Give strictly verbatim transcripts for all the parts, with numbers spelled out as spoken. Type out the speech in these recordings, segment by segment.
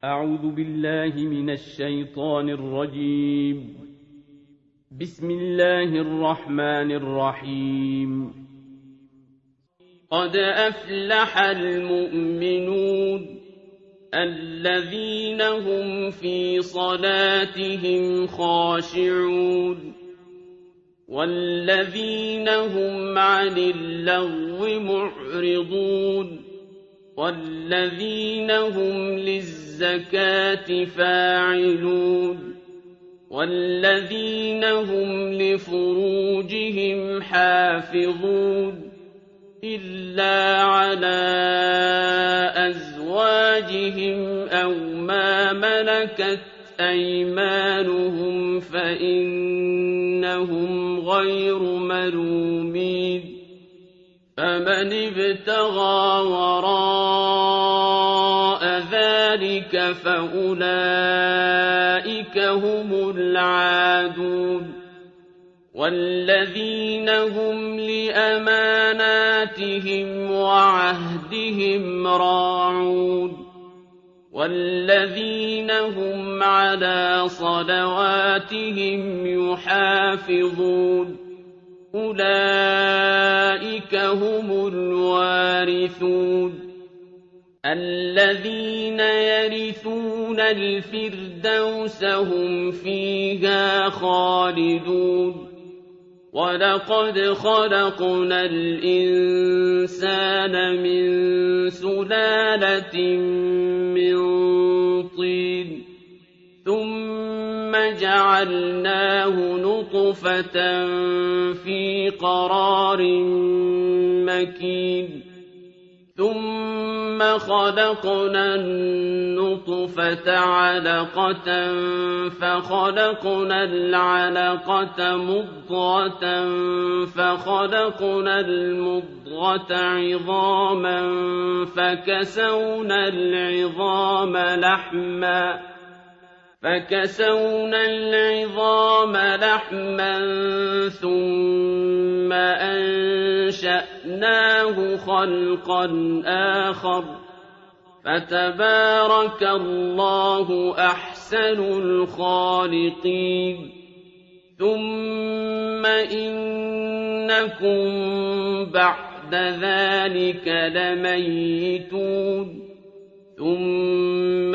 أعوذ بالله من الشيطان الرجيم. بسم الله الرحمن الرحيم. قد أفلح المؤمنون الذين هم في صلاتهم خاشعون والذين هم عن اللغو معرضون والذين هم للزكاة فاعلون والذين هم لفروجهم حافظون إلا على أزواجهم أو ما ملكت أيمانهم فإنهم غير ملومين فمن ابتغى وراء ذلك فأولئك هم العادون والذين هم لأماناتهم وعهدهم راعون والذين هم على صلواتهم يحافظون أولئك هم الوارثون الذين يرثون الفردوس هم فيها خالدون ولقد خلقنا الإنسان من سلالة من طين ثم جعلناه نطفة في قرار مكين ثم خلقنا النطفة علقة فخلقنا العلقة مضغة فخلقنا المضغة عظاما فكسونا العظام لحما فكسونا العظام لحما ثم أنشأناه خلقا آخر فتبارك الله أحسن الخالقين ثم إنكم بعد ذلك لميتون ثم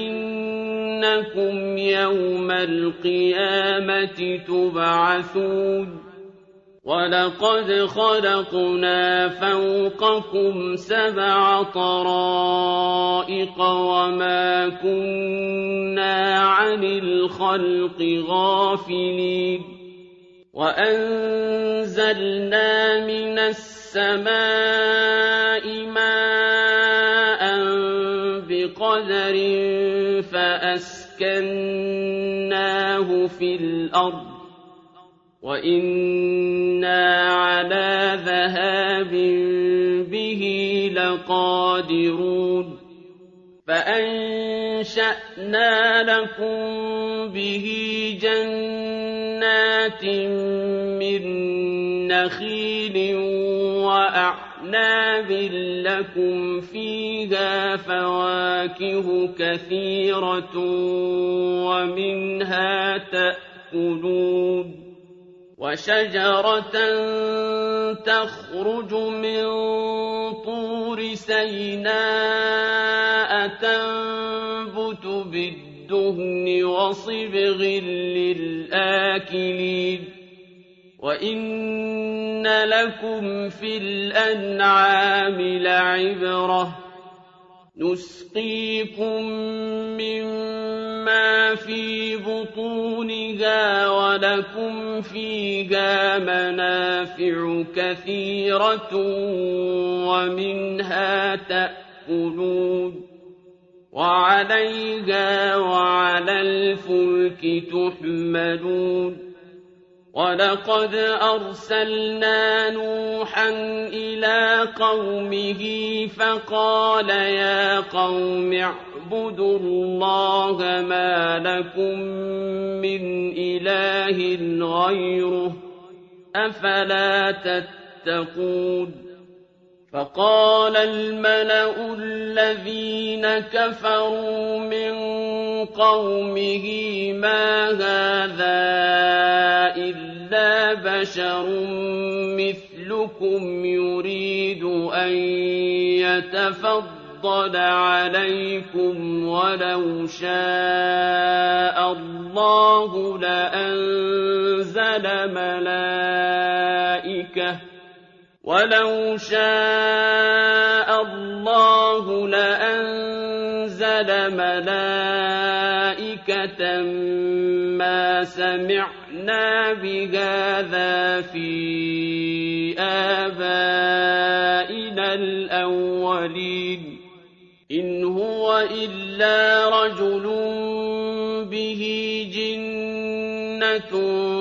إنكم يوم القيامة تبعثون ولقد خلقنا فوقكم سبع طرائق وما كنا عن الخلق غافلين وأنزلنا من السماء ماء بقدر فأسكناه في الأرض وإنا على ذهاب به لقادرون فأنشأنا لكم به جنات من نخيل وأعناب لكم فيها فواكه كثيرة ومنها تأكلون وشجرة تخرج من طور سيناء تنبت بالدهن وصبغ للآكلين وإن لكم في الأنعام لعبرة نسقيكم مما في بطونها ولكم فيها منافع كثيرة ومنها تأكلون وعليها وعلى الفلك تحملون ولقد أرسلنا نوحا إلى قومه فقال يا قوم اعبدوا الله ما لكم من إله غيره أفلا تتقون فقال الملأ الذين كفروا من قومه ما هذا إلا بشر مثلكم يريد أن يتفضل عليكم ولو شاء الله لأنزل ملائكة ولو شاء الله لأنزل ملائكة ما سمعنا بهذا في آبائنا الأولين إن هو إلا رجل به جنة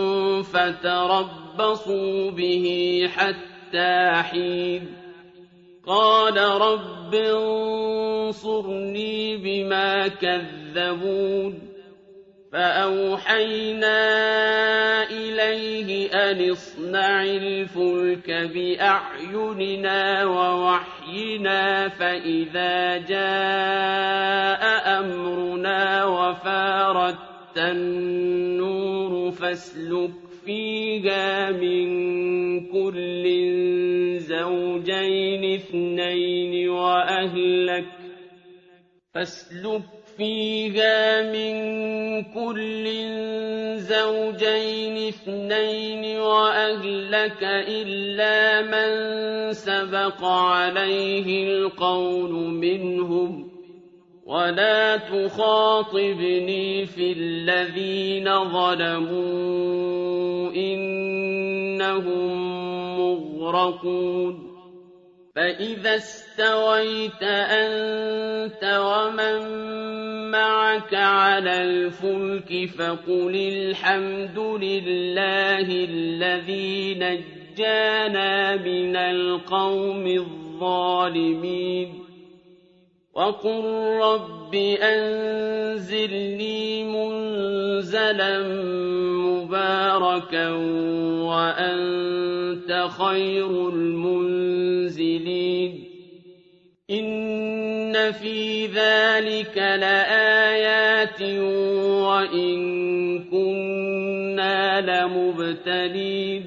فتربصوا به حتى حين قال رب انصرني بما كذبون فأوحينا إليه أن اصنع الفلك بأعيننا ووحينا فإذا جاء أمرنا وفارت النور فاسلك فيها من كل زوجين اثنين وأهلك فاسلك فيها من كل زوجين اثنين وأهلك إلا من سبق عليه القول منهم ولا تخاطبني في الذين ظلموا إنهم مغرقون فإذا استويت أنت ومن معك على الفلك فقل الحمد لله الذي نجانا من القوم الظالمين وقل رب أنزلني منزلا مباركا وأنت خير المنزلين إن في ذلك لآيات وإن كنا لمبتلين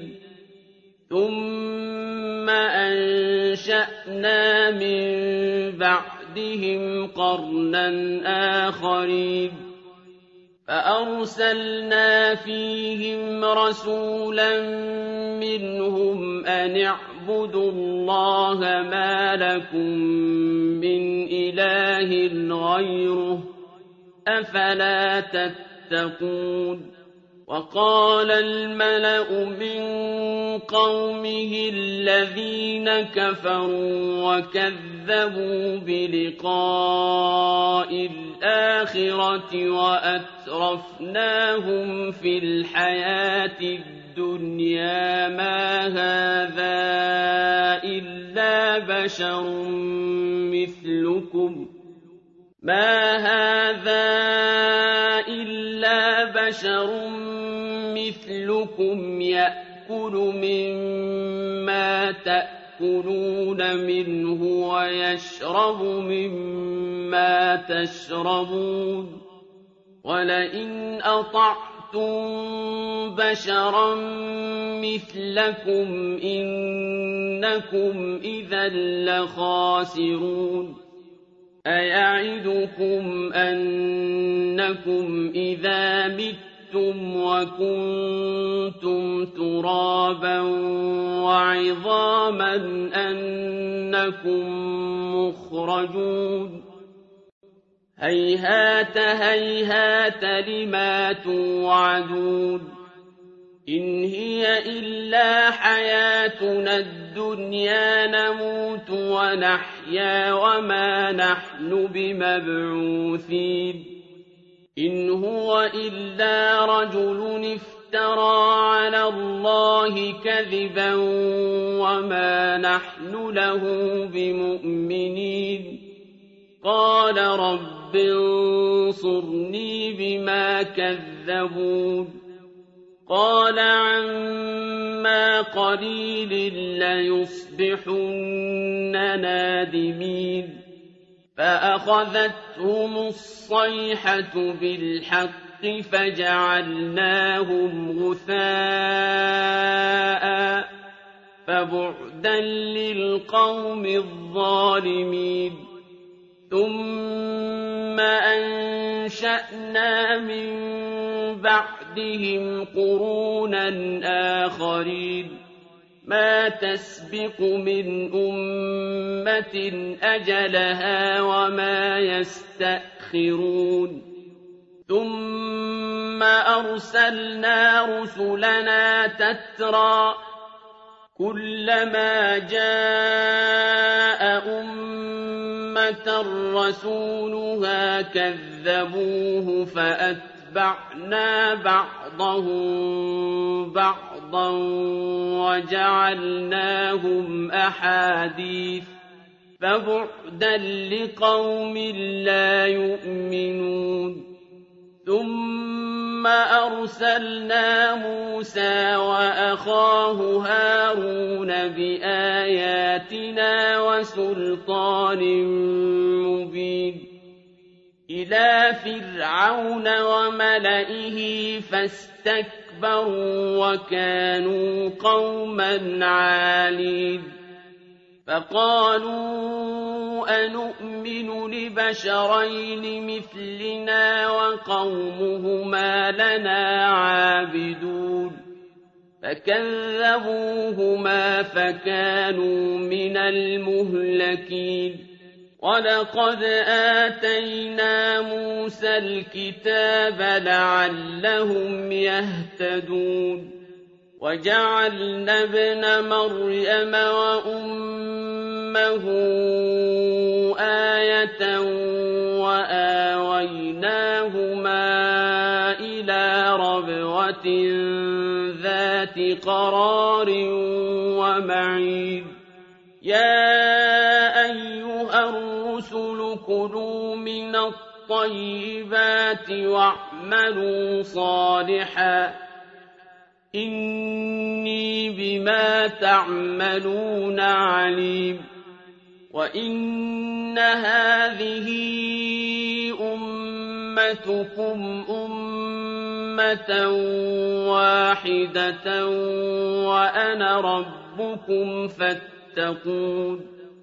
ثم أنشأنا من بعدهم قرنا آخرين فأرسلنا فيهم رسولا منهم أن اعبدوا الله ما لكم من إله غيره أفلا تتقون وقال الملأ من قومه الذين كفروا وكذبوا بلقاء الآخرة وأترفناهم في الحياة الدنيا ما هذا إلا بشر مثلكم ما هذا إلا بشر مثلكم يأكل مما تأكلون منه ويشرب مما تشربون ولئن أطعتم بشرا مثلكم إنكم إذا لخاسرون أيعدكم أنكم إذا متم وكنتم ترابا وعظاما أنكم مخرجون هيهات هيهات لما توعدون إن هي إلا حياتنا الدنيا نموت ونحيا وما نحن بمبعوثين إن هو إلا رجل افترى على الله كذبا وما نحن له بمؤمنين قال رب انصرني بما كذبون قال عما قليل ليصبحن نادمين فأخذتهم الصيحة الصيحة بالحق فجعلناهم غثاء فبعدا للقوم الظالمين ثم أنشأنا من بعدهم قرونا آخرين ما تسبق من أمة أجلها وما يستأخرون ثم أرسلنا رسلنا تترى كلما جاء أمة رسولها كذبوه فأتبعنا بعضهم بعضا وجعلناهم أحاديث فبعدا لقوم لا يؤمنون ثم أرسلنا موسى وأخاه هارون بآياتنا وسلطان مبين إلى فرعون وملئه فاستكبروا وكانوا قوما عالين فقالوا أنؤمن لبشرين مثلنا وقومهما لنا عابدون فكذبوهما فكانوا من المهلكين ولقد آتينا موسى الكتاب لعلهم يهتدون وجعلنا ابن مريم وأمه آية وآويناهما إلى ربوة ذات قرار ومعين يا أيها الرسل كلوا من الطيبات واعملوا صالحا إني بما تعملون عليم وإن هذه أمتكم أمة واحدة وأنا ربكم فاتقون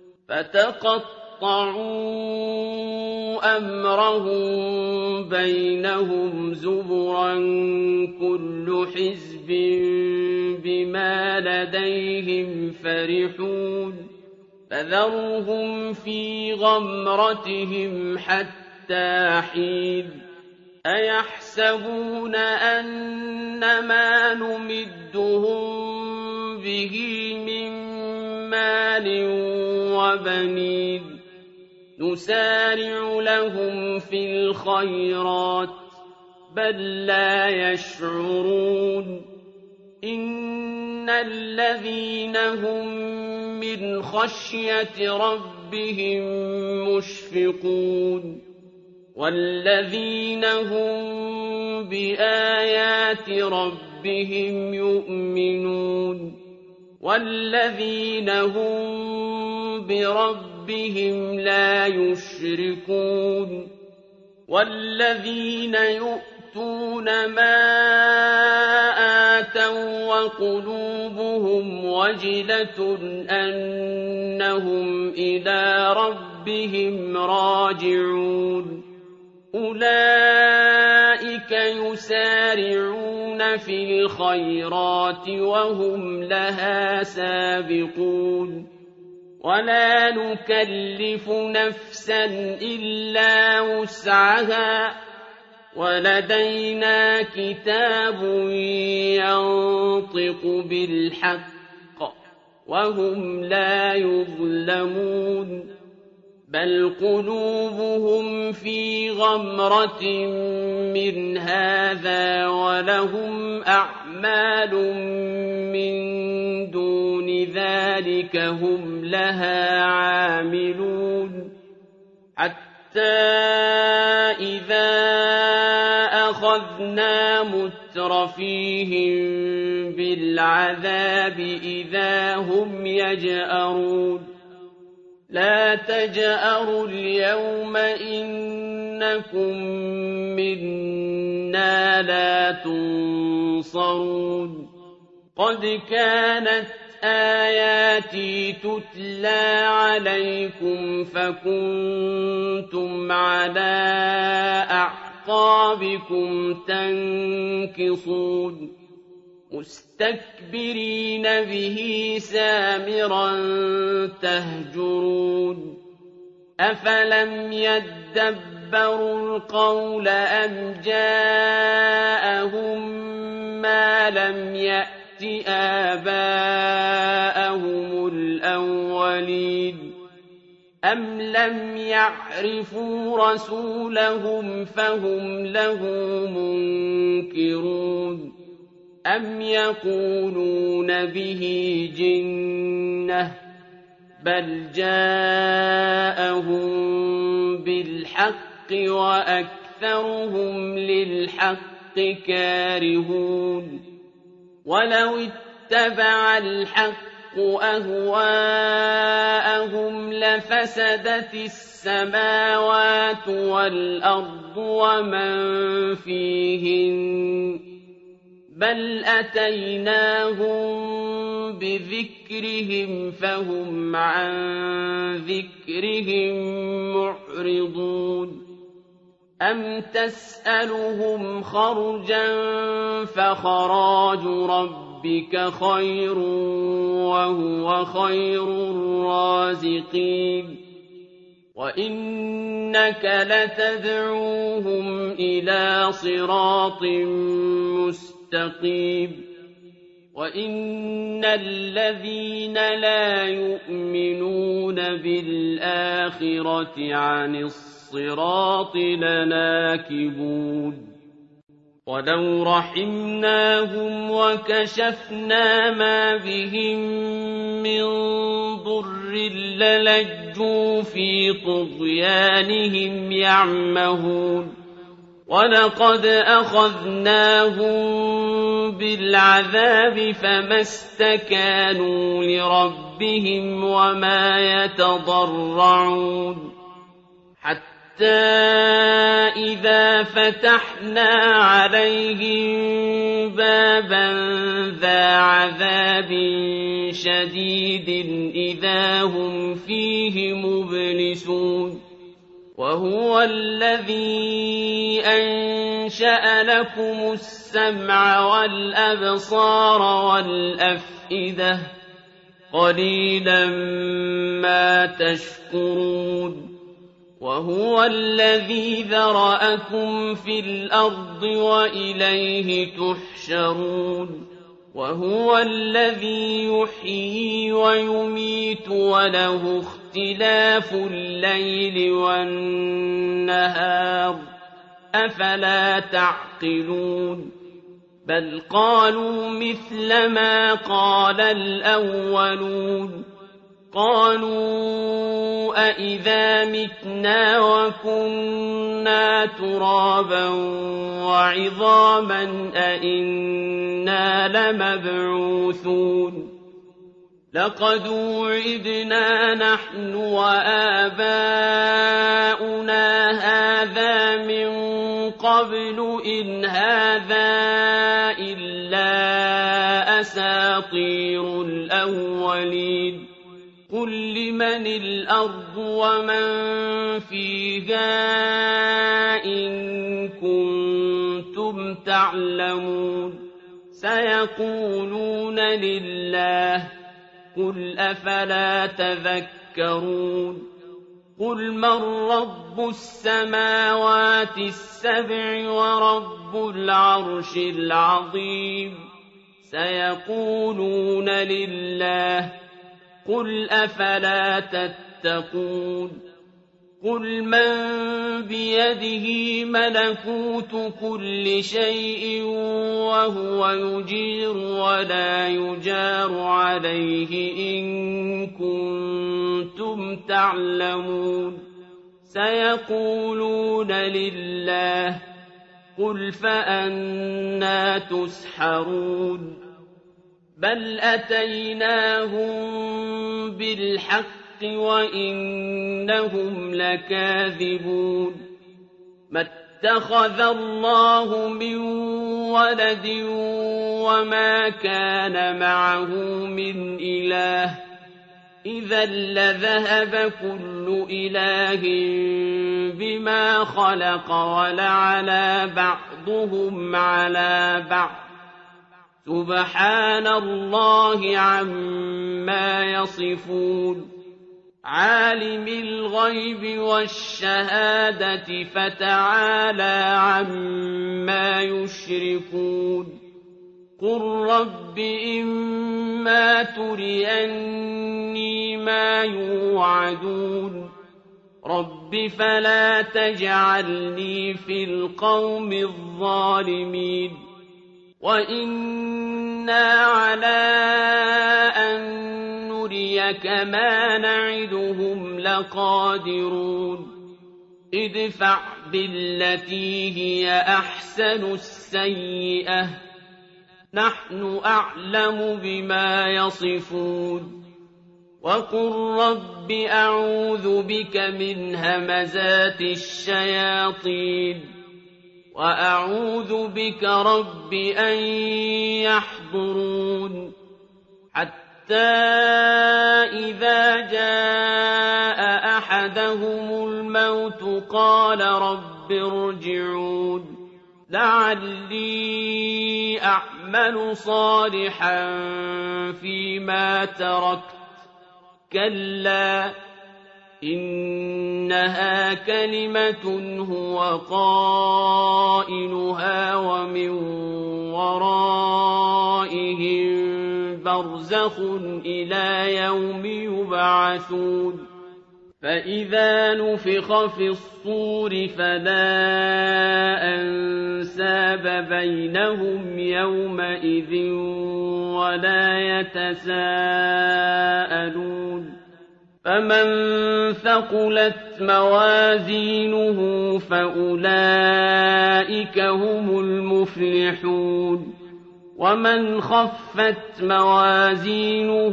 فتقطعوا أمرهم بينهم زبرا كل حزب بما لديهم فرحون فذرهم في غمرتهم حتى حين أيحسبون أن ما نمدهم به من مال وبنين نسارع لهم في الخيرات بل لا يشعرون إن الذين هم من خشية ربهم مشفقون والذين هم بآيات ربهم يؤمنون والذين هم بربهم لا يشركون والذين يؤتون ما آتوا وقلوبهم وجلة أنهم إلى ربهم راجعون أولئك يسارعون في الخيرات وهم لها سابقون ولا نكلف نفسا إلا وسعها ولدينا كتاب ينطق بالحق وهم لا يظلمون بل قلوبهم في غمرة من هذا ولهم أعمال من دون ذلك هم لها عاملون حتى إذا أخذنا مترفيهم بالعذاب إذا هم يجأرون لا تجأروا اليوم إنما إنكم منا لا تنصرون قد كانت آياتي تتلى عليكم فكنتم على أعقابكم تنكصون مستكبرين به سامرا تهجرون أفلم يدبروا القول أم جاءهم ما لم يأت آباءهم الأولين أم لم يعرفوا رسولهم فهم له منكرون أم يقولون به جنة بل جاءهم بالحق وأكثرهم للحق كارهون ولو اتبع الحق أهواءهم لفسدت السماوات والأرض ومن فيهن بل أتيناهم بذكرهم فهم عن ذكرهم معرضون أم تسألهم خرجا فخراج ربك خير وهو خير الرازقين وإنك لتدعوهم إلى صراط مستقيم وإن الذين لا يؤمنون بالآخرة عن الصراط لناكبون ولو رحمناهم وكشفنا ما بهم من ضر للجوا في طغيانهم يعمهون ولقد أخذناهم بالعذاب فما استكانوا لربهم وما يتضرعون حتى إذا فتحنا عليهم بابا ذا عذاب شديد إذا هم فيه مبلسون وهو الذي أنشأ لكم السمع والأبصار والأفئدة قليلا ما تشكرون وهو الذي ذرأكم في الأرض وإليه تحشرون وهو الذي يحيي ويميت وله اختلاف الليل والنهار أفلا تعقلون بل قالوا مثل ما قال الأولون قالوا أئذا متنا وكنا ترابا وعظاما أئنا لمبعوثون لقد وعدنا نحن وآباؤنا هذا من قبل إن هذا إلا أساطير الأولين قل لمن الأرض ومن فيها إن كنتم تعلمون سيقولون لله قل أفلا تذكرون قل من رب السماوات السبع ورب العرش العظيم سيقولون لله قل أفلا تتقون قل من بيده ملكوت كل شيء وهو يجير ولا يجار عليه إن كنتم تعلمون سيقولون لله قل فأنى تسحرون بل أتيناهم بالحق وإنهم لكاذبون ما اتخذ الله من ولد وما كان معه من إله إذا لذهب كل إله بما خلق ولعلى بعضهم على بعض سبحان الله عما يصفون عالم الغيب والشهادة فتعالى عما يشركون قل رب إما تريني ما يوعدون رب فلا تجعلني في القوم الظالمين وإنا على أن نريك ما نعدهم لقادرون ادفع بالتي هي أحسن السيئة نحن أعلم بما يصفون وقل رب أعوذ بك من همزات الشياطين وأعوذ بك رب أن يحضرون حتى إذا جاء أحدهم الموت قال رب ارجعون لعلي أعمل صالحا فيما تركت كلا إنها كلمة هو قائلها ومن ورائهم برزخ إلى يوم يبعثون فإذا نفخ في الصور فلا أنساب بينهم يومئذ ولا يتساءلون فمن ثقلت موازينه فأولئك هم المفلحون ومن خفت موازينه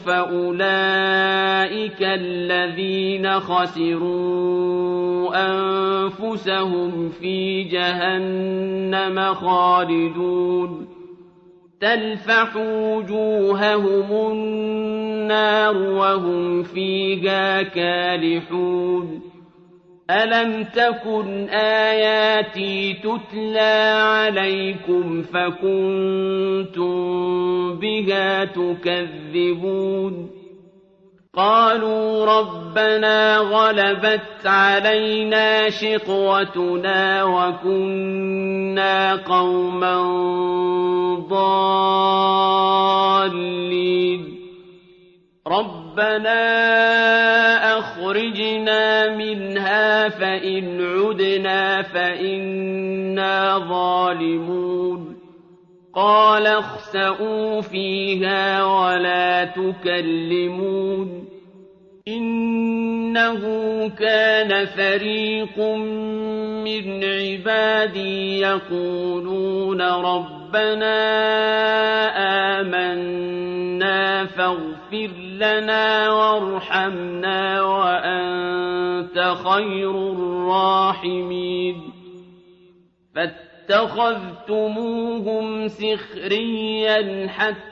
فأولئك الذين خسروا أنفسهم في جهنم خالدون تلفح وجوههم النار وهم فيها كالحون ألم تكن آياتي تتلى عليكم فكنتم بها تكذبون قالوا ربنا غلبت علينا شقوتنا وكنا قوما ضالين ربنا أخرجنا منها فإن عدنا فإنا ظالمون قال اخسئوا فيها ولا تكلمون إنه كان فريق من عبادي يقولون ربنا آمنا فاغفر لنا وارحمنا وأنت خير الراحمين فاتخذتموهم سخريا حتى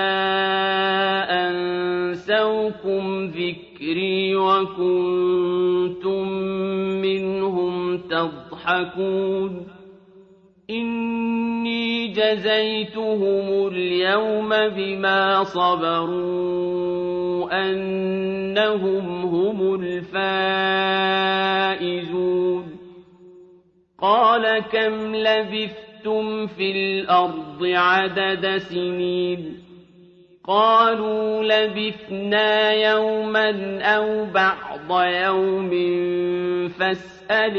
أنسوكم ذكري وكنتم منهم تضحكون إني جزيتهم اليوم بما صبروا أنهم هم الفائزون قال كم لبثتم في الأرض عدد سنين قالوا لبثنا يوما أو بعض يوم فاسأل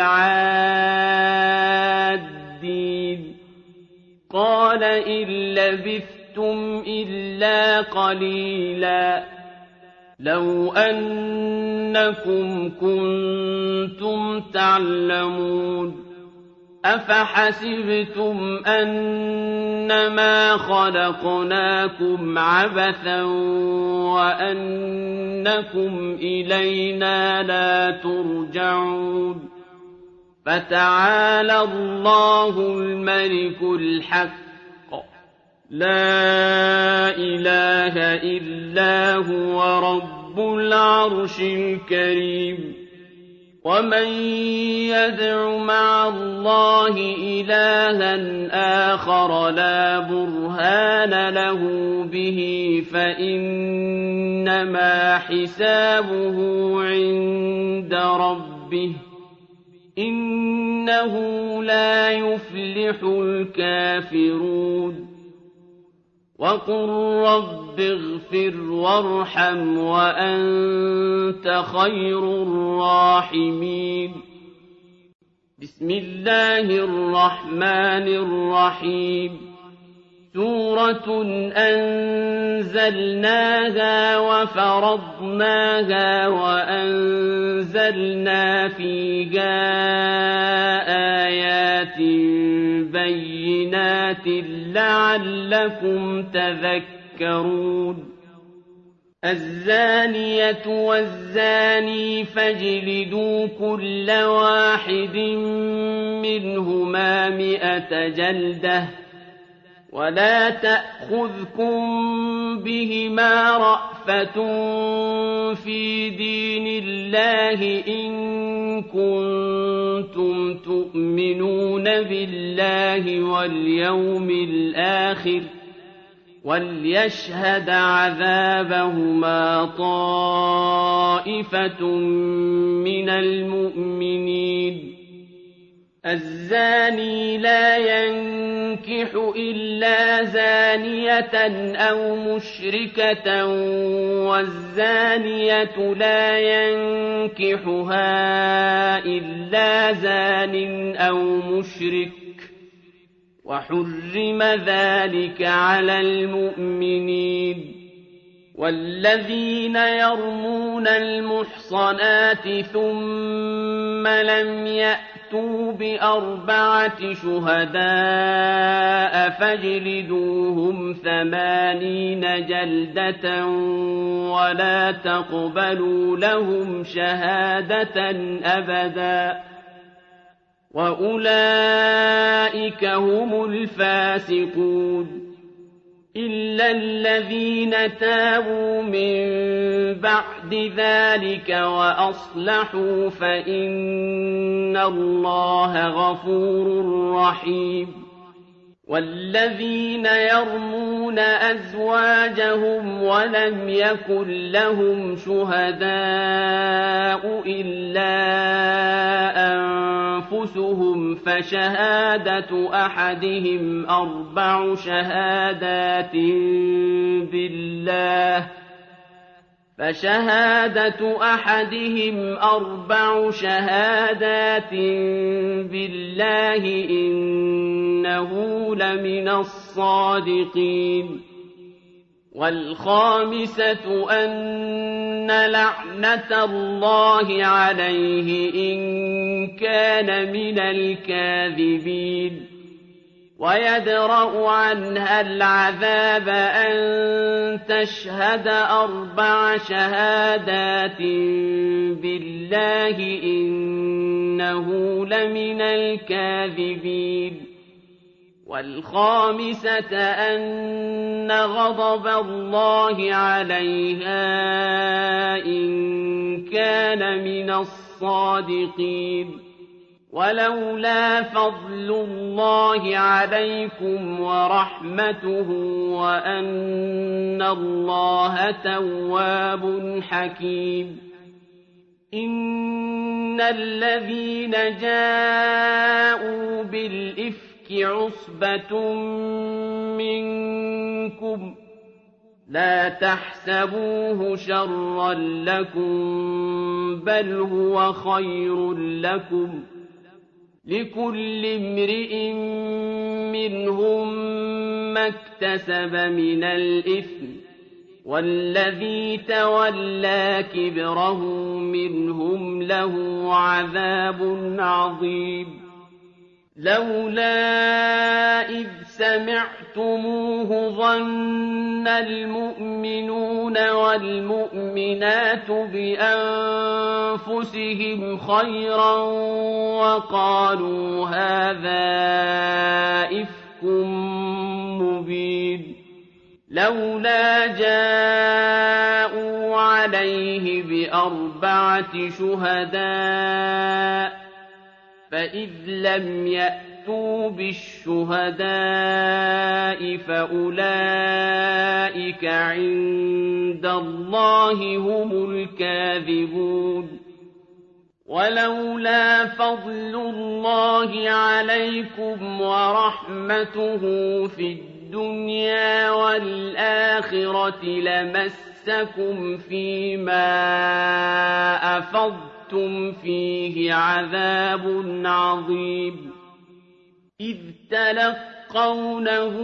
العادين قال إن لبثتم إلا قليلا لو أنكم كنتم تعلمون أفحسبتم أنما خلقناكم عبثا وأنكم إلينا لا ترجعون فتعالى الله الملك الحق لا إله إلا هو رب العرش الكريم ومن يدع مع الله إلها آخر لا برهان له به فإنما حسابه عند ربه إنه لا يفلح الكافرون وقل رب اغفر وارحم وأنت خير الراحمين بسم الله الرحمن الرحيم سورة أنزلناها وفرضناها وأنزلنا فيها آيات بينات لعلكم تذكرون الزانية والزاني فاجلدوا كل واحد منهما مئة جلدة ولا تأخذكم بهما رأفة في دين الله إن كنتم تؤمنون بالله واليوم الآخر وليشهد عذابهما طائفة من المؤمنين الزاني لا ينكح إلا زانية أو مشركة والزانية لا ينكحها إلا زان أو مشرك وحرم ذلك على المؤمنين والذين يرمون المحصنات ثم لم يأتوا بأربعة شهداء فاجلدوهم ثمانين جلدة ولا تقبلوا لهم شهادة أبدا وأولئك هم الفاسقون إلا الذين تابوا من بعد ذلك وأصلحوا فإن الله غفور رحيم والذين يرمون أزواجهم ولم يكن لهم شهداء إلا أنفسهم فشهادة أحدهم أربع شهادات بالله فشهادة أحدهم أربع شهادات بالله إنه لمن الصادقين والخامسة أن لعنة الله عليه إن كان من الكاذبين ويدرأ عنها العذاب أن تشهد أربع شهادات بالله إنه لمن الكاذبين والخامسة أن غضب الله عليها إن كان من الصادقين ولولا فضل الله عليكم ورحمته وأن الله تواب حكيم إن الذين جاءوا بالإفك عصبة منكم لا تحسبوه شرا لكم بل هو خير لكم لكل امرئ منهم ما اكتسب من الإثم والذي تولى كبره منهم له عذاب عظيم لولا إذ سمعتموه ظن المؤمنون والمؤمنات بأنفسهم خيرا وقالوا هذا إفك مبين لولا جاءوا عليه بأربعة شهداء فإذ لم يأتوا بالشهداء فأولئك عند الله هم الكاذبون ولولا فضل الله عليكم ورحمته في الدنيا والآخرة لمسكم فيما أفضتم فيه عذاب عظيم إذ تلقونه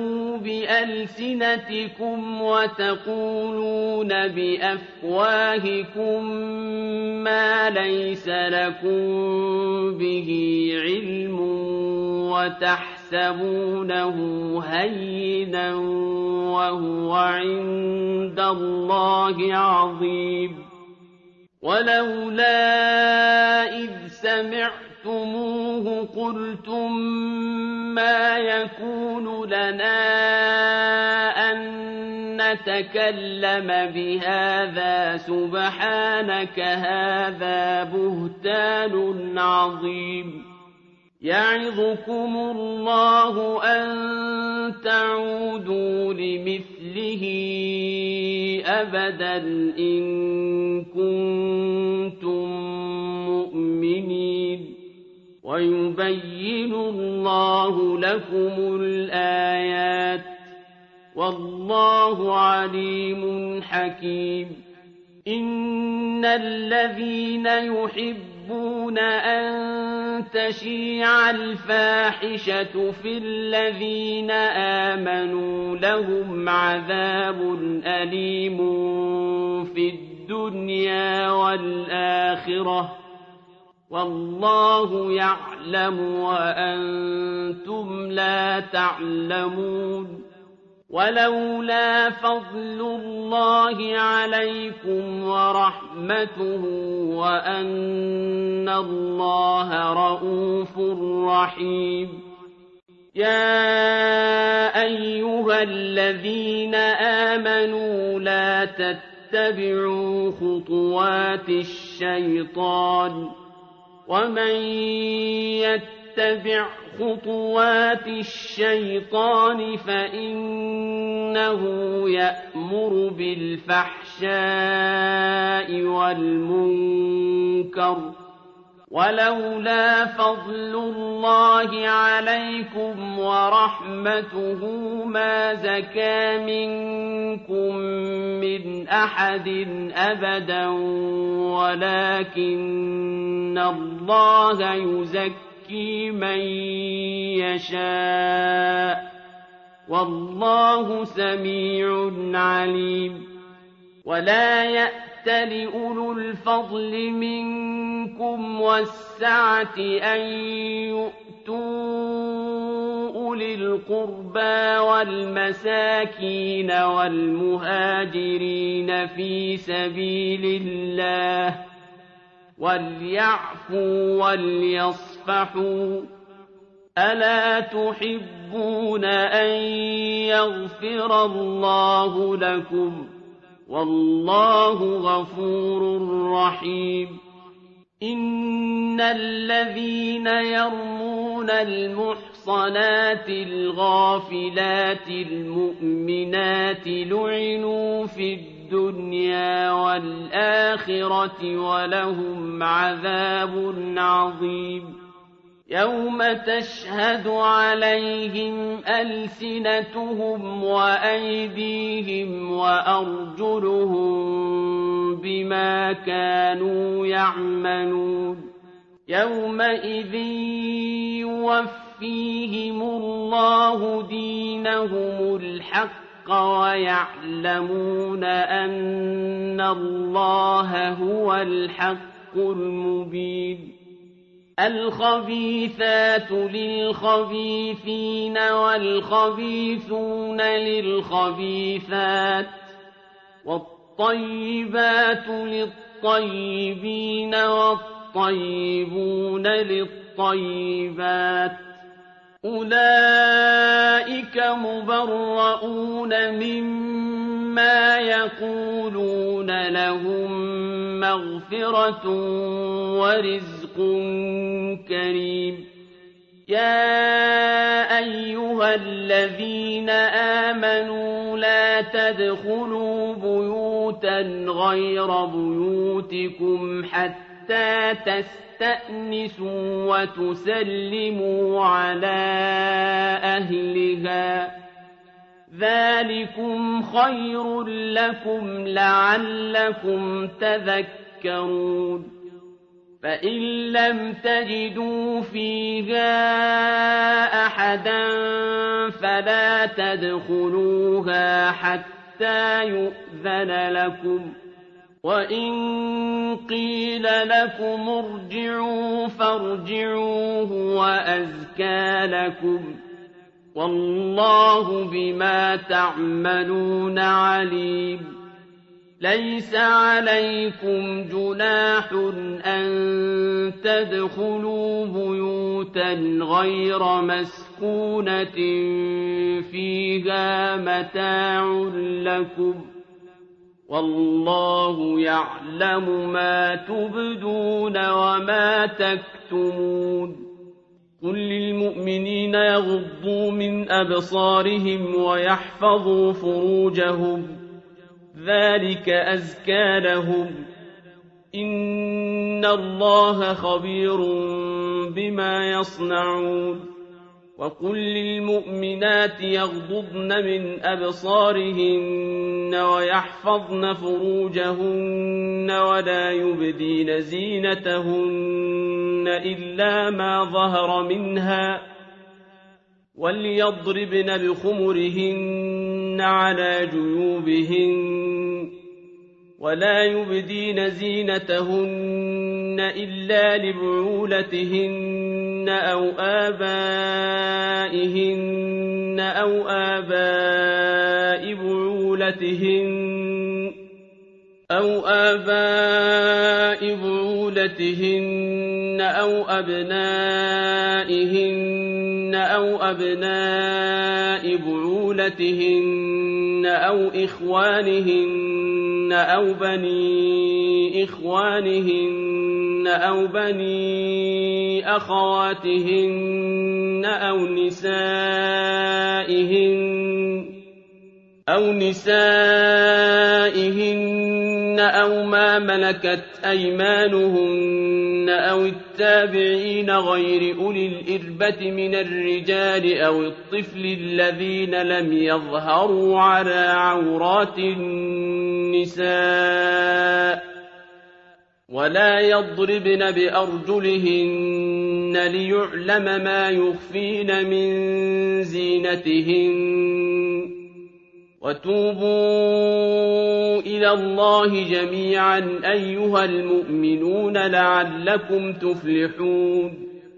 بألسنتكم وتقولون بأفواهكم ما ليس لكم به علم وتحسبونه هينا وهو عند الله عظيم ولولا إذ سمعتموه قلتم ما يكون لنا أن نتكلم بهذا سبحانك هذا بهتان عظيم يعظكم الله أن تعودوا لمثله أبدا إن كنتم مؤمنين ويبين الله لكم الآيات والله عليم حكيم إن الذين يحبون أن تشيع الفاحشة في الذين آمنوا لهم عذاب أليم في الدنيا والآخرة والله يعلم وأنتم لا تعلمون ولولا فضل الله عليكم ورحمته وأن الله رءوف رحيم يا أيها الذين آمنوا لا تتبعوا خطوات الشيطان ومن يتبع خطوات الشيطان فإنه يأمر بالفحشاء والمنكر ولولا فضل الله عليكم ورحمته ما زكى منكم من أحد أبدا ولكن الله يزكي من يشاء والله سميع عليم ولا يأت لأولو الفضل منكم والسعة أن يؤتوا أولي القربى والمساكين والمهاجرين في سبيل الله وليعفوا وليصفحوا ألا تحبون أن يغفر الله لكم والله غفور رحيم إن الذين يرمون المحصنات الغافلات المؤمنات لعنوا في الدنيا والآخرة ولهم عذاب عظيم يوم تشهد عليهم ألسنتهم وأيديهم وأرجلهم بما كانوا يعملون يومئذ يوفيهم الله دينهم الحق ويعلمون أن الله هو الحق المبين الخبيثات للخبيثين والخبيثون للخبيثات والطيبات للطيبين والطيبون للطيبات أولئك مبرؤون مما يقولون لهم مغفرة ورزق كريم يا أيها الذين آمنوا لا تدخلوا بيوتا غير بيوتكم حتى تستأنسوا وتسلموا على أهلها ذلكم خير لكم لعلكم تذكرون فإن لم تجدوا فيها أحدا فلا تدخلوها حتى يؤذن لكم وإن قيل لكم ارجعوا فارجعوا هو أزكى لكم والله بما تعملون عليم ليس عليكم جناح أن تدخلوا بيوتا غير مسكونة فيها متاع لكم والله يعلم ما تبدون وما تكتمون قل للمؤمنين يغضوا من أبصارهم ويحفظوا فروجهم ذلك أزكى لهم إن الله خبير بما يصنعون وقل للمؤمنات يغضضن من أبصارهن ويحفظن فروجهن ولا يبدين زينتهن إلا ما ظهر منها وليضربن بخمرهن على جيوبهن ولا يبدين زينتهن إلا لبعولتهن أو آبائهن أو آباء بعولتهن أو آباء بعولتهن أو أبنائهن أو أبناء بعولتهن أو إخوانهن أو بني إخوانهن أو بني أخواتهن أو نسائهن أو نسائهن أو ما ملكت أيمانهن أو التابعين غير أولي الإربة من الرجال أو الطفل الذين لم يظهروا على عورات النساء ولا يضربن بأرجلهن ليعلم ما يخفين من زينتهن وتوبوا إلى الله جميعا أيها المؤمنون لعلكم تفلحون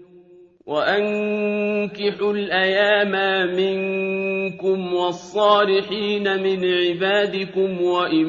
وأنكحوا الأيام منكم والصالحين من عبادكم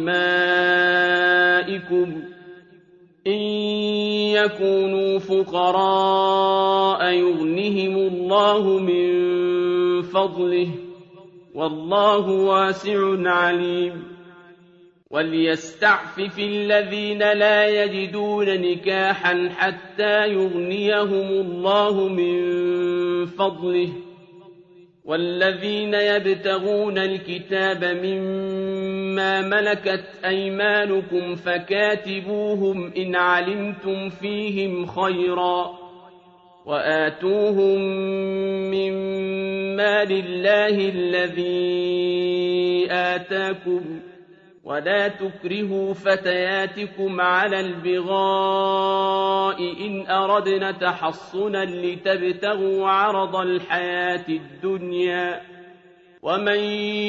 وإمائكم إن يكونوا فقراء يغنهم الله من فضله والله واسع عليم وليستعفف الذين لا يجدون نكاحا حتى يغنيهم الله من فضله والذين يبتغون الكتاب مما ملكت أيمانكم فكاتبوهم إن علمتم فيهم خيرا وآتوهم من مال الله الذي آتاكم ولا تكرهوا فتياتكم على البغاء إن أردنا تحصنا لتبتغوا عرض الحياة الدنيا ومن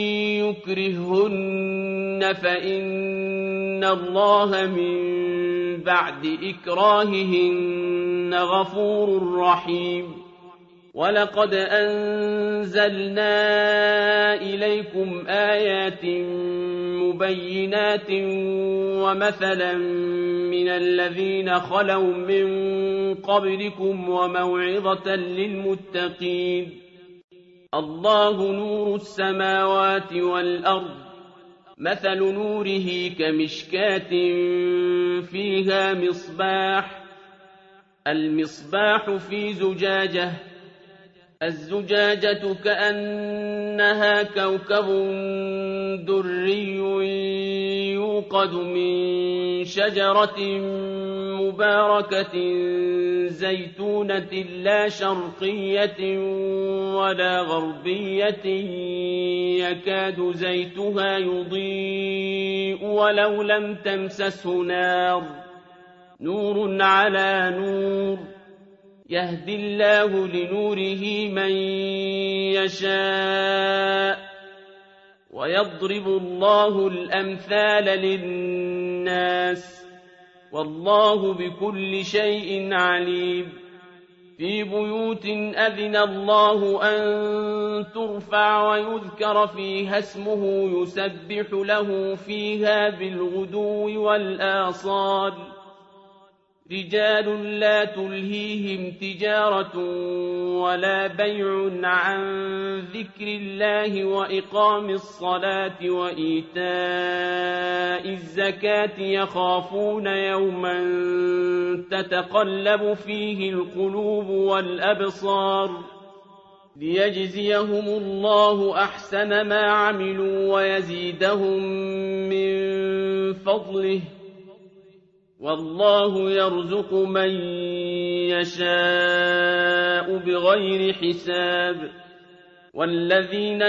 يكرههن فإن الله من بعد إكراههن غفور رحيم ولقد أنزلنا إليكم آيات مبينات ومثلا من الذين خلوا من قبلكم وموعظة للمتقين الله نور السماوات والأرض مثل نوره كمشكاة فيها مصباح المصباح في زجاجة الزجاجة كأنها كوكب دري يوقد من شجرة مباركة زيتونة لا شرقية ولا غربية يكاد زيتها يضيء ولو لم تمسسه نار نور على نور يهدي الله لنوره من يشاء ويضرب الله الأمثال للناس والله بكل شيء عليم في بيوت أذن الله أن ترفع ويذكر فيها اسمه يسبح له فيها بالغدو والآصال رجال لا تلهيهم تجارة ولا بيع عن ذكر الله وإقام الصلاة وإيتاء الزكاة يخافون يوما تتقلب فيه القلوب والأبصار ليجزيهم الله أحسن ما عملوا ويزيدهم من فضله والله يرزق من يشاء بغير حساب والذين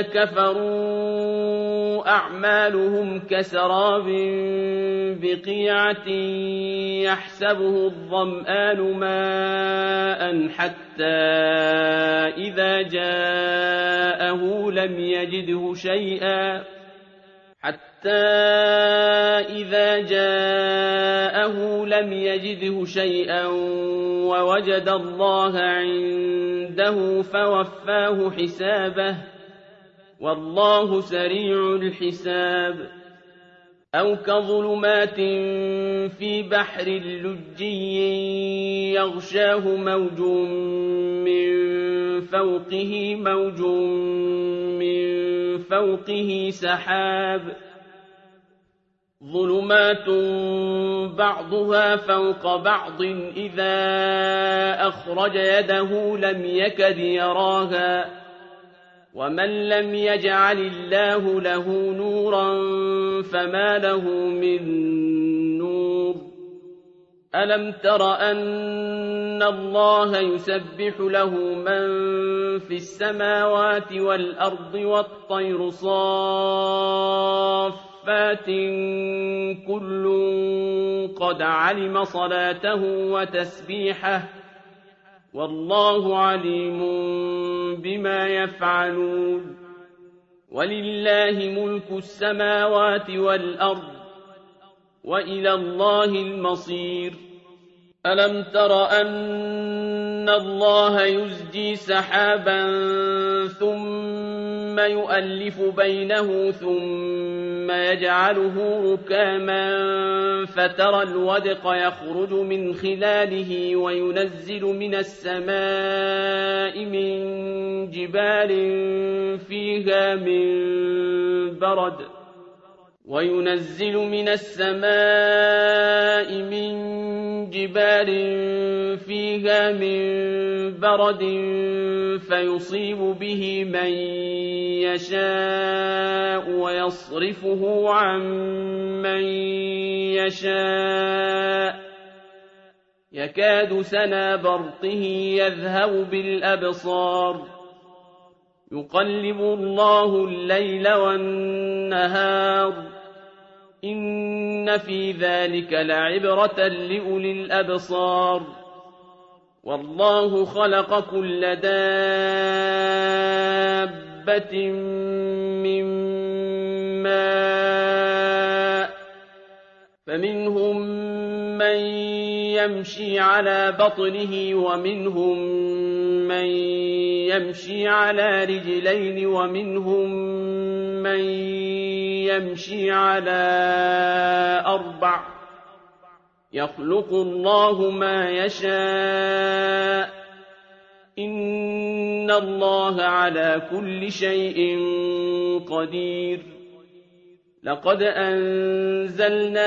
كفروا أعمالهم كسراب بقيعة يحسبه الظمآن ماء حتى إذا جاءه لم يجده شيئا حتى إذا جاءه لم يجده شيئا ووجد الله عنده فوفاه حسابه والله سريع الحساب أو كظلمات في بحر لجي يغشاه موج من فوقه موج من فوقه سحاب ظلمات بعضها فوق بعض إذا أخرج يده لم يكد يراها ومن لم يجعل الله له نورا فما له من نور ألم تر أن الله يسبح له من في السماوات والأرض والطير صافات كل قد علم صلاته وتسبيحه والله عليم بما يفعلون ولله ملك السماوات والأرض وإلى الله المصير ألم تر أن الله يزجي سحابا ثم يؤلف بينه ثم يجعله ركاما فترى الودق يخرج من خلاله وينزل من السماء من جبال فيها من برد وينزل من السماء من جبال فيها من برد فيصيب به من يشاء ويصرفه عن من يشاء يكاد سنا برقه يذهب بالأبصار يقلب الله الليل والنهار إن في ذلك لعبرة لأولي الأبصار والله خلق كل دابة من ماء فمنهم من يمشي على بطنه ومنهم من يمشي على رجلين ومنهم من يمشي على أربع يخلق الله ما يشاء إن الله على كل شيء قدير لقد أنزلنا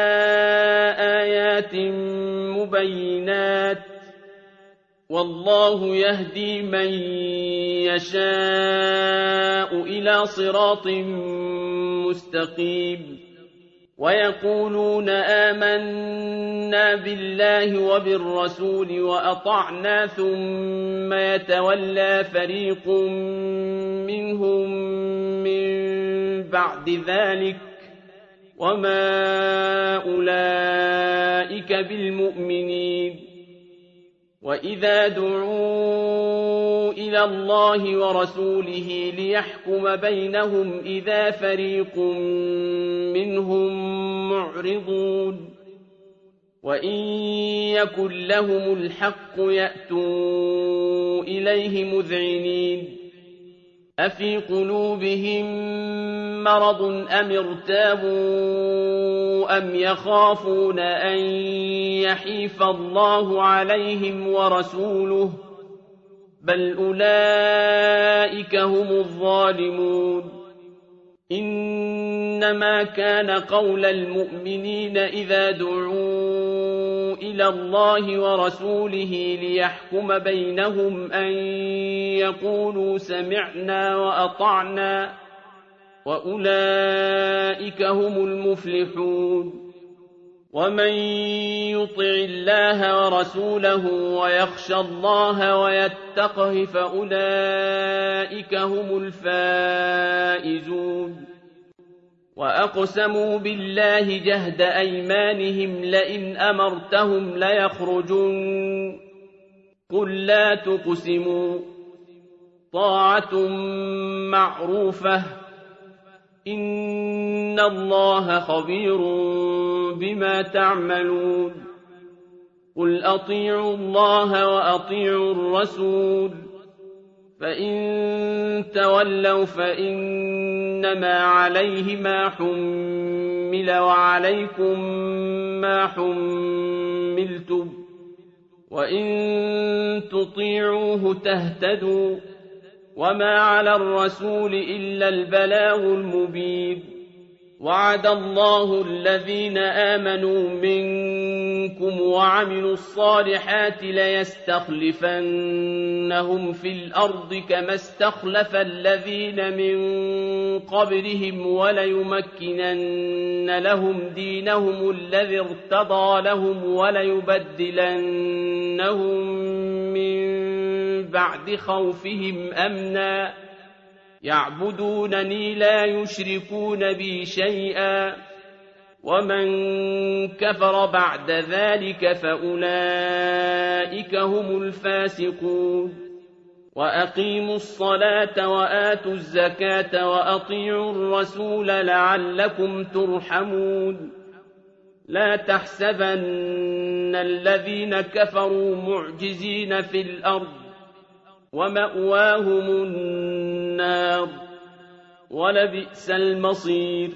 آيات مبينات والله يهدي من يشاء إلى صراط مستقيم ويقولون آمنا بالله وبالرسول وأطعنا ثم يتولى فريق منهم من بعد ذلك وما أولئك بالمؤمنين وإذا دعوا إلى الله ورسوله ليحكم بينهم إذا فريق منهم معرضون وإن يكن لهم الحق يأتوا إليه مذعنين أفي قلوبهم مرض أم ارتابوا أم يخافون أن يحيف الله عليهم ورسوله بل أولئك هم الظالمون إنما كان قول المؤمنين إذا دعوا إلى الله ورسوله ليحكم بينهم أن يقولوا سمعنا وأطعنا وأولئك هم المفلحون ومن يطع الله ورسوله ويخشى الله ويتقه فأولئك هم الفائزون وأقسموا بالله جهد أيمانهم لئن أمرتهم ليخرجون قل لا تقسموا طاعة معروفة إن الله خبير بما تعملون قل أطيعوا الله وأطيعوا الرسول فإن تولوا فإنما عليه ما حمل وعليكم ما حملتم وإن تطيعوه تهتدوا وما على الرسول إلا البلاغ المبين وعد الله الذين آمنوا منكم وعملوا الصالحات ليستخلفنهم في الأرض كما استخلف الذين من قبلهم وليمكنن لهم دينهم الذي ارتضى لهم وليبدلنهم من بعد خوفهم أمنا يعبدونني لا يشركون بي شيئا ومن كفر بعد ذلك فأولئك هم الفاسقون وأقيموا الصلاة وآتوا الزكاة وأطيعوا الرسول لعلكم ترحمون لا تحسبن الذين كفروا معجزين في الأرض ومأواهم النار ولبئس المصير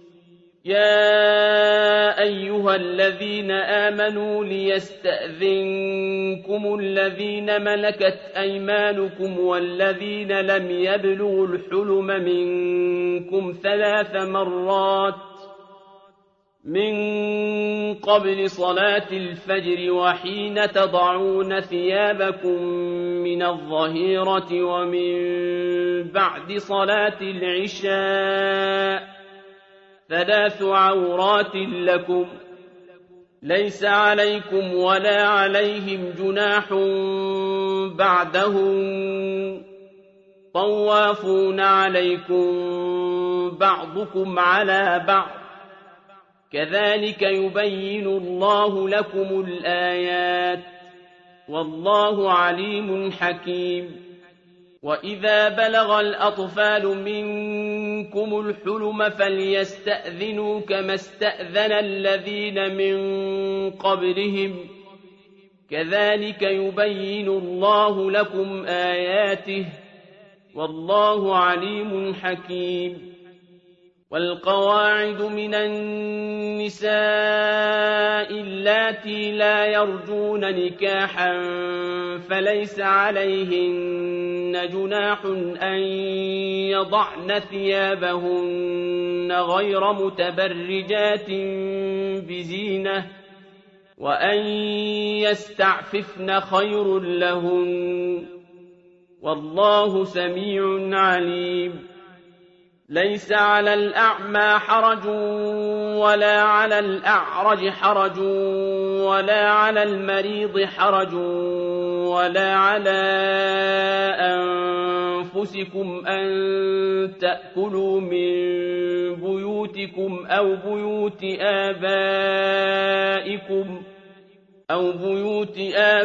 يا أيها الذين آمنوا ليستأذنكم الذين ملكت أيمانكم والذين لم يبلغوا الحلم منكم ثلاث مرات من قبل صلاة الفجر وحين تضعون ثيابكم من الظهيرة ومن بعد صلاة العشاء ثلاث عورات لكم ليس عليكم ولا عليهم جناح بعدهم طوافون عليكم بعضكم على بعض كذلك يبين الله لكم الآيات والله عليم حكيم وإذا بلغ الأطفال منكم الحلم فليستأذنوا كما استأذن الذين من قبلهم كذلك يبين الله لكم آياته والله عليم حكيم والقواعد من النساء اللاتي لا يرجون نكاحا فليس عليهن جناح أن يضعن ثيابهن غير متبرجات بزينة وأن يستعففن خير لهن والله سميع عليم ليس على الأعمى حرج ولا على الأعرج حرج ولا على المريض حرج ولا على أنفسكم أن تأكلوا من بيوتكم أو بيوت آبائكم أو بيوت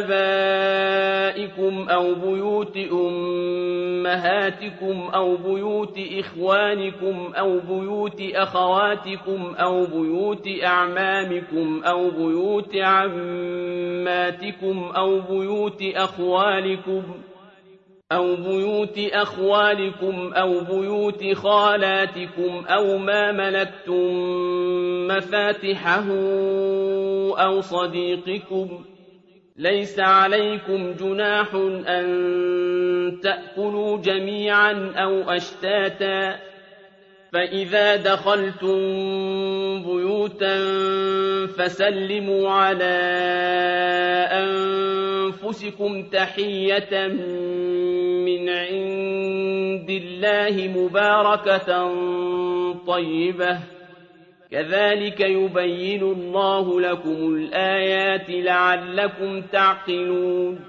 آبائكم أو بيوت أمهاتكم أو بيوت إخوانكم أو بيوت أخواتكم أو بيوت أعمامكم أو بيوت عماتكم أو بيوت أخوالكم أو بيوت أخوالكم أو بيوت خالاتكم أو ما ملكتم مفاتحه أو صديقكم ليس عليكم جناح أن تأكلوا جميعا أو أشتاتا فإذا دخلتم بيوتا فسلموا على أنفسكم تحية من عند الله مباركة طيبة كذلك يبين الله لكم الآيات لعلكم تعقلون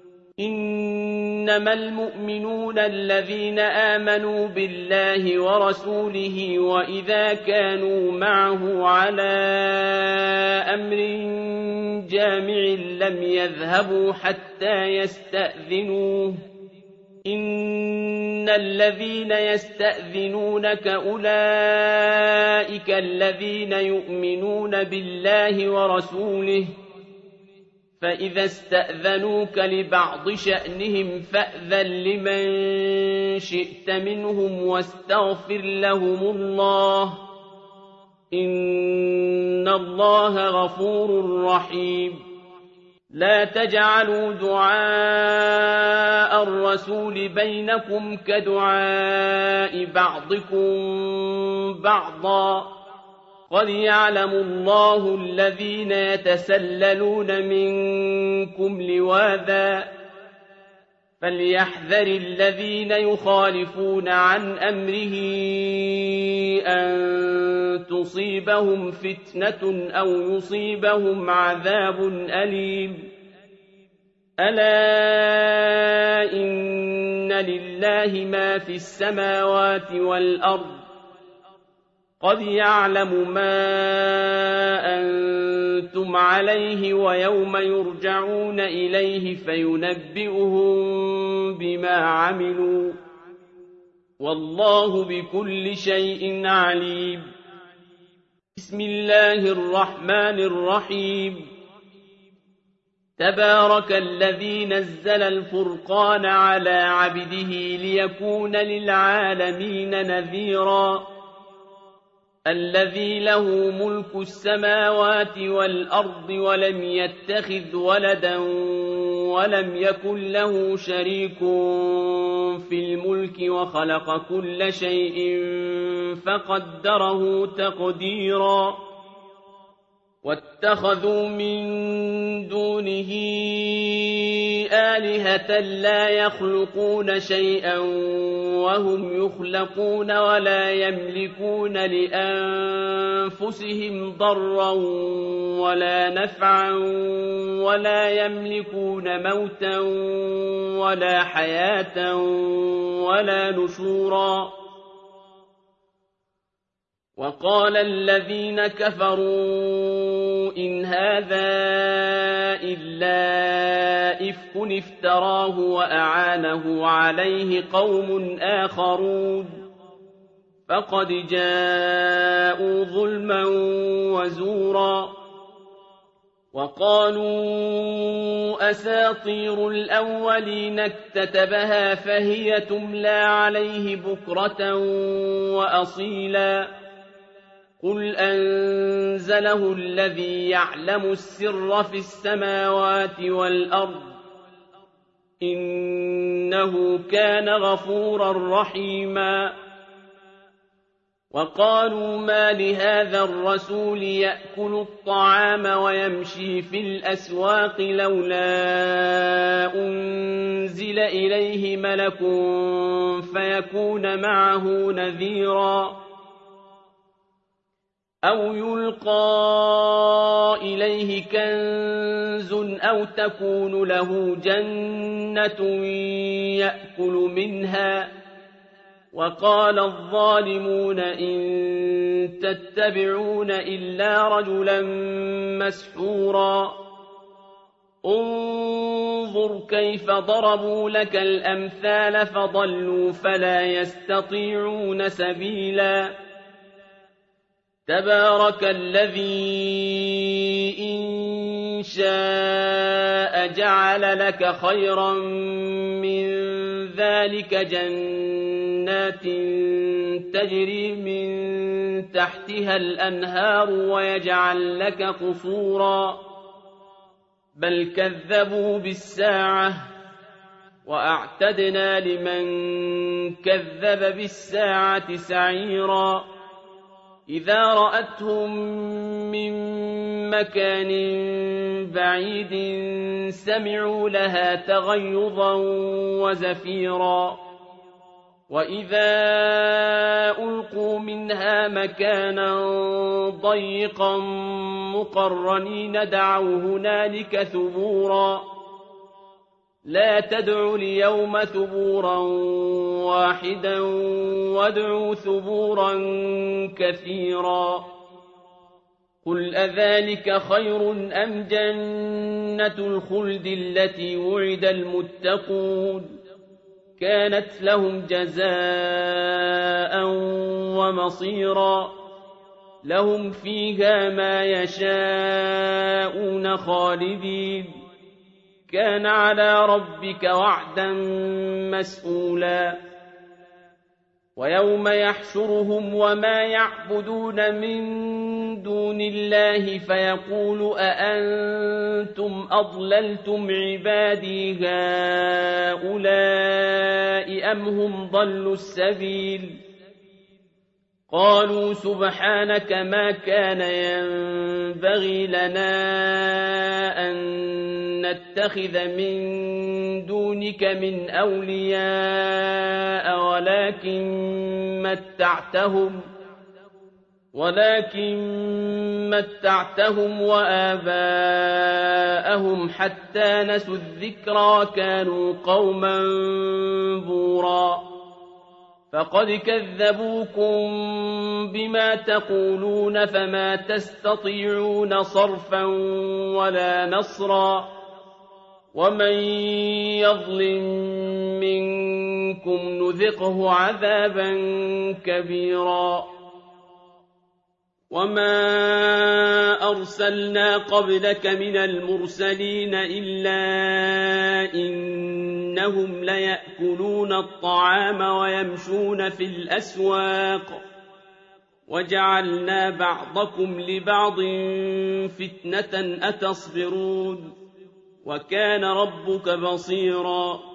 إنما المؤمنون الذين آمنوا بالله ورسوله وإذا كانوا معه على أمر جامع لم يذهبوا حتى يستأذنوه إن الذين يستأذنونك أولئك الذين يؤمنون بالله ورسوله فإذا استأذنوك لبعض شأنهم فأذن لمن شئت منهم واستغفر لهم الله إن الله غفور رحيم لا تجعلوا دعاء الرسول بينكم كدعاء بعضكم بعضا قد يعلم الله الذين يتسللون منكم لواذا فليحذر الذين يخالفون عن أمره أن تصيبهم فتنة أو يصيبهم عذاب أليم ألا إن لله ما في السماوات والأرض قد يعلم ما أنتم عليه ويوم يرجعون إليه فينبئهم بما عملوا والله بكل شيء عليم بسم الله الرحمن الرحيم تبارك الذي نزل الفرقان على عبده ليكون للعالمين نذيرا الذي له ملك السماوات والأرض ولم يتخذ ولدا ولم يكن له شريك في الملك وخلق كل شيء فقدره تقديرا واتخذوا من دونه آلهة لا يخلقون شيئا وهم يخلقون ولا يملكون لأنفسهم ضرا ولا نفعا ولا يملكون موتا ولا حياة ولا نشورا وقال الذين كفروا إن هذا إلا إفك افتراه وأعانه عليه قوم آخرون فقد جاءوا ظلما وزورا وقالوا أساطير الأولين اكتتبها فهي تملى عليه بكرة وأصيلا قل أنزله الذي يعلم السر في السماوات والأرض إنه كان غفورا رحيما وقالوا ما لهذا الرسول يأكل الطعام ويمشي في الأسواق لولا أنزل إليه ملك فيكون معه نذيرا أو يلقى إليه كنز أو تكون له جنة يأكل منها وقال الظالمون إن تتبعون إلا رجلا مسحورا انظر كيف ضربوا لك الأمثال فضلوا فلا يستطيعون سبيلا تبارك الذي إن شاء جعل لك خيرا من ذلك جنات تجري من تحتها الأنهار ويجعل لك قصورا بل كذبوا بالساعة وأعتدنا لمن كذب بالساعة سعيرا إذا رأتهم من مكان بعيد سمعوا لها تغيظا وزفيرا وإذا ألقوا منها مكانا ضيقا مقرنين دعوا هنالك ثبورا لا تدعوا اليوم ثبورا واحدا وادعوا ثبورا كثيرا قل أذلك خير أم جنة الخلد التي وعد المتقون كانت لهم جزاء ومصيرا لهم فيها ما يشاءون خالدين كان على ربك وعدا مسئولا ويوم يحشرهم وما يعبدون من دون الله فيقول أأنتم أضللتم عبادي هؤلاء أم هم ضلوا السبيل قالوا سبحانك ما كان ينبغي لنا أن نتخذ من دونك من أولياء ولكن متعتهم ولكن متعتهم وآباءهم حتى نسوا الذكرى كانوا قوما بورا فقد كذبوكم بما تقولون فما تستطيعون صرفا ولا نصرا ومن يظلم منكم نذقه عذابا كبيرا وما أرسلنا قبلك من المرسلين إلا إنهم ليأكلون الطعام ويمشون في الأسواق وجعلنا بعضكم لبعض فتنة أتصبرون وكان ربك بصيرا